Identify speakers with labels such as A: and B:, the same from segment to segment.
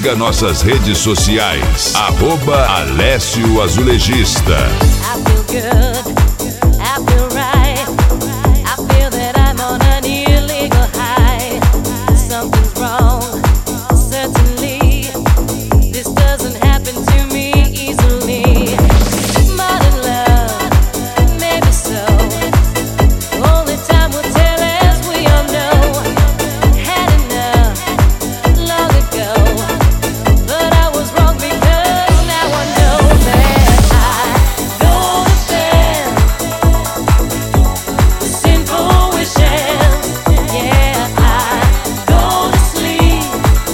A: Siga nossas redes sociais, @Alessio Azulejista.
B: I feel good, I feel right. I feel that I'm on an illegal high. Something's wrong, certainly. This doesn't happen to me easily. Modern love, maybe so. Only time will tell, as we all know. Had enough long ago, but I was wrong because now I know that I go to bed with sinful wishes. Yeah, I go to sleep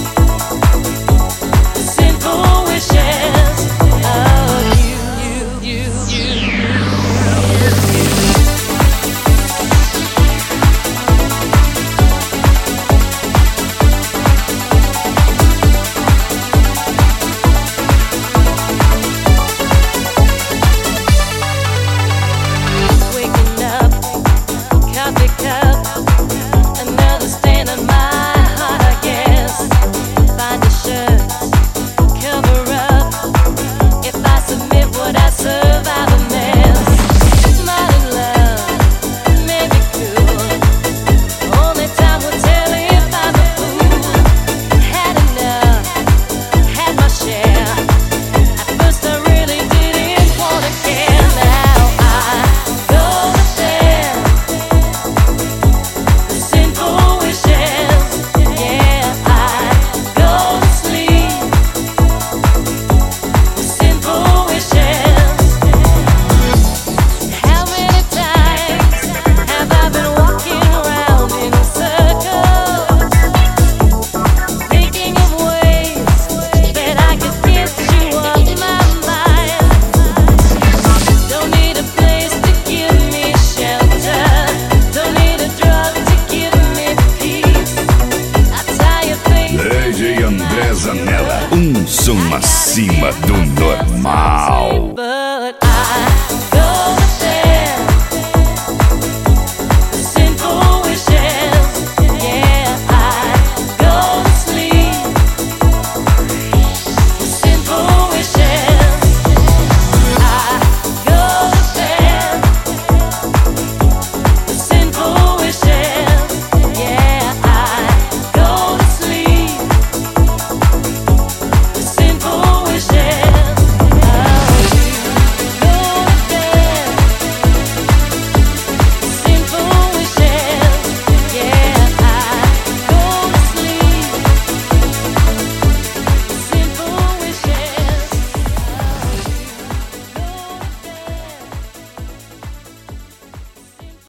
B: with sinful wishes. Oh, you. Waking up, coffee cup, another stain on my heart, I guess. Find a shirt, cover up. If I submit, would I survive a mess? Modern love, maybe cool. Only time will tell if I'm a fool. Had enough, had my share. At first I really didn't wanna care. Now I go to bed with sinful wishes. Yeah, I go to sleep with sinful wishes. How many times have I been walking around in circles, thinking of ways that I could get you off my mind? Don't need a place to give me shelter. Don't need a drug to give me peace. I tie your face.
A: DJ André Zanella, som acima do normal.
B: But